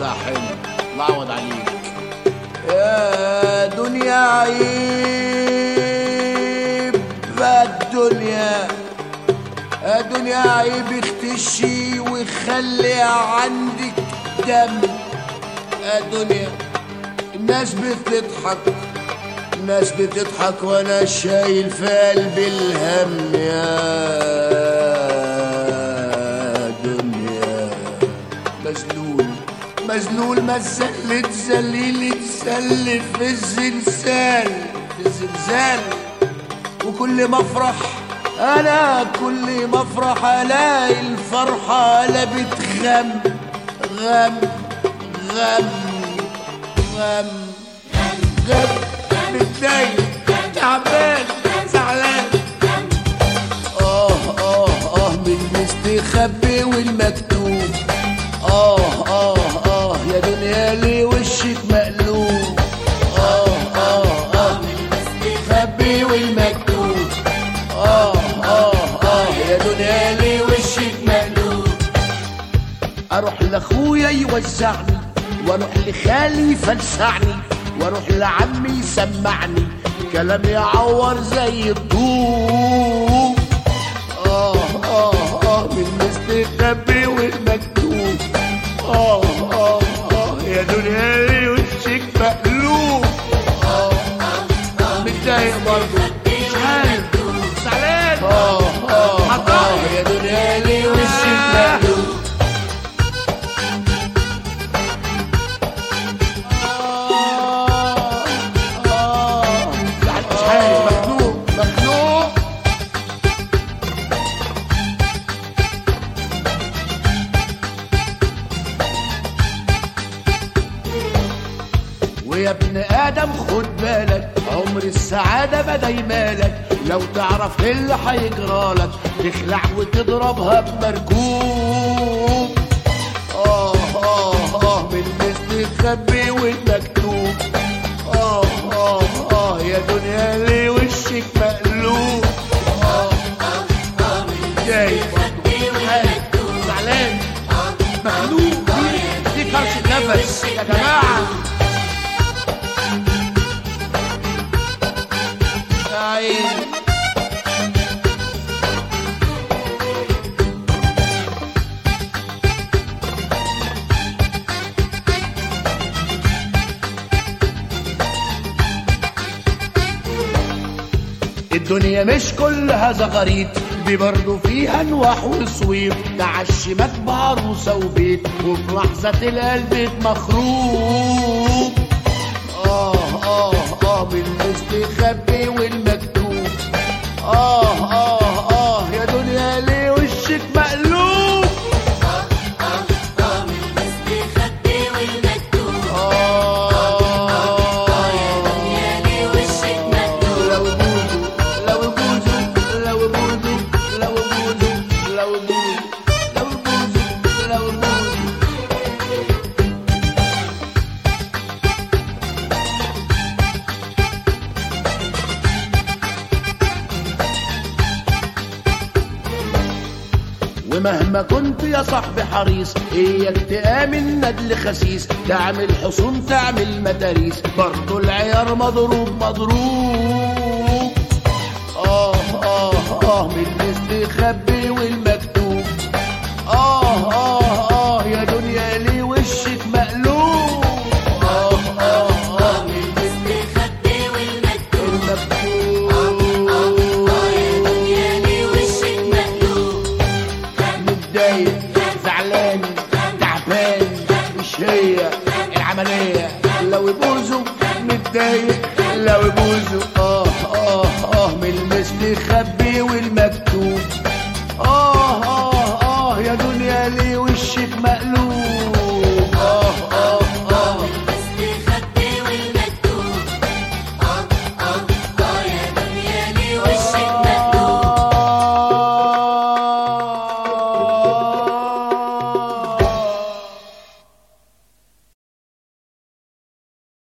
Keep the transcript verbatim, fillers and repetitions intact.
يا حلو، الله يعوض عليك. يا دنيا عيب الدنيا، يا دنيا عيب اختشي وخلي عندك دم. يا دنيا الناس بتضحك، الناس بتضحك وانا شايل في قلبي الهم. يا دنيا مذلول مذلول مذل تذليل تسلف في الزلزال، في الزلزال. وكل ما افرح انا، كل ما افرح الاقي الفرحه قلبت غم غم غم غم غم. متضايق تعبان زعلان، اه اه اه من المستخبي والمكتوب. اه اه اه يا دنيا ليه وشك مقلوب. اه اه اه من المستخبي والمكتوب. اه اه اه يا دنيا ليه وشك مقلوب. اروح لاخويا يوزعني، واروح لخالي يفلسعني، واروح لعمي يسمعني كلام يعور زي الطوب. اه اه اه من المستخبي والمكتوب. اه اه اه يا دنيا ليه وشك مقلوب. اه اه متضايق برضه مش عارف زعلان. اه اه اه يا دنيا ليه وشك مقلوب. ويا ابن آدم خد بالك، عمر السعادة بدا يمالك. لو تعرف ايه اللي هيجرالك تخلع وتضربها بمركوب. آه آه آه من المستخبي والمكتوب. آه آه آه يا دنيا ليه وشك مقلوب. آه آه آه جاي زعلان مخنوق، دي كرشة نفس يا جماعة. الدنيا مش كلها زغاريت، دي برضو فيها نواح وصويب. تعشمك بعروسة وبيت، وفي لحظة القلب مخروب. آه آه آه من المستخبي والمكتوب. آه آه آه يا دنيا ليه وشك مقلوب. آه آه آه من المستخبي والمكتوب. آه آه يا دنيا ليه وشك مقلوب. لو بوزو لو بوزو لو بوزو لو بوزو لو بوزو لو بوزو لو بوزو. ومهما كنت يا صاحبي حريص، اياك تآمن ندل خسيس. تعمل حصون تعمل مداريس، برضو العيار مضروب مضروب. آه آه آه من المستخبي والمكتوب. آه آه آه يا دنيا ليه وشك مقلوب. آه آه آه من المستخبي والمكتوب. المكتوب. آه آه آه يا دنيا ليه وشك مقلوب. متضايق زعلان تعبان، مش هي العملية. لو يبوزوا متضايق لو يبوزوا. آه آه آه من المستخبي والمكتوب.